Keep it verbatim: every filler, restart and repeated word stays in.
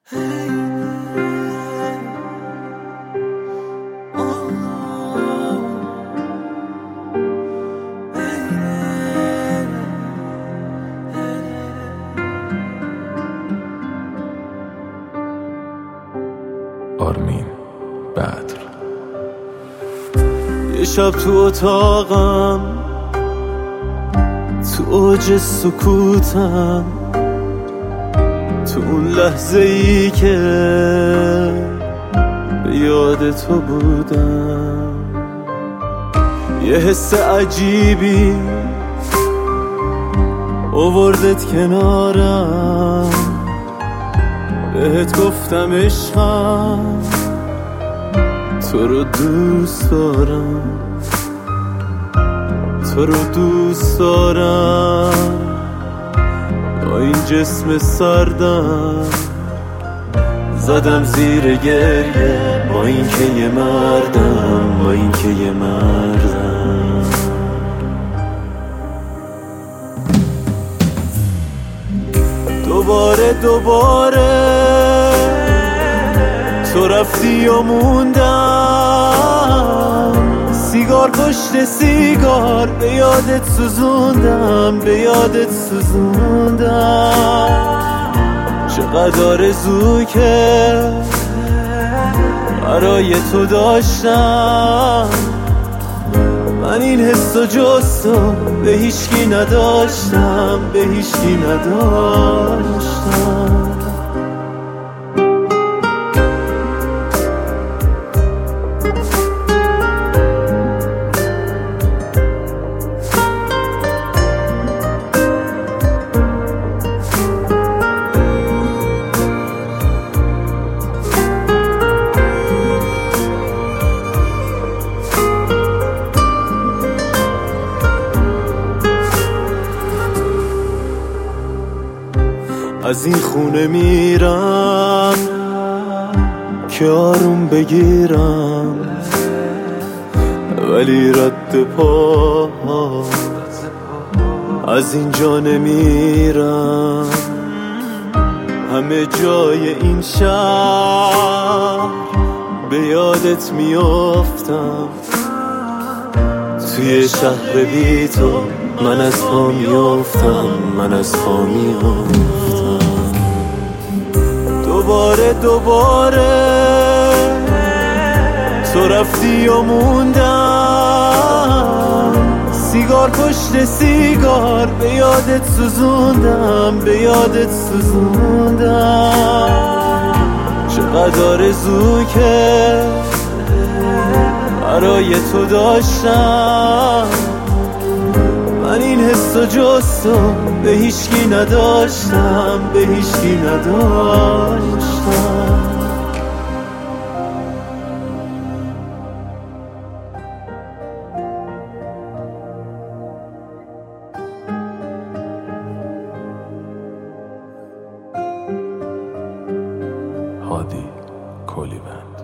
آرمین بدر. یه شب تو اتاقم، تو اوج سکوتم، تو اون لحظه ای که به یاد تو بودم، یه حس عجیبی آوردت کنارم، بهت گفتم عشقم تو رو دوست دارم، تو رو دوست دارم، با این جسم سردم زدم زیر گریه، با این که یه مردم، با این که یه مردم. دوباره دوباره تو رفتی و موندم، سیگار پشت سیگار به یادت سوزوندم، به یادت سوزوندم. چقدر آرزو که برای تو داشتم، من این حس و جستو به هیچکی نداشتم، به هیچکی نداشتم. از این خونه میرم که آروم بگیرم، ولی رد پا از اینجا نمیرم. همه جای این شهر به یادت میافتم، توی شهر بی تو من از پا میافتم، من از پا میافتم. دوباره دوباره تو رفتی و موندم، سیگار پشت سیگار به یادت سوزوندم، به یادت سوزوندم. چقدر آرزو که برای تو داشتم، من این حس و جستو به هیچکی نداشتم، به هیچکی نداشتم. هادی کولیبن.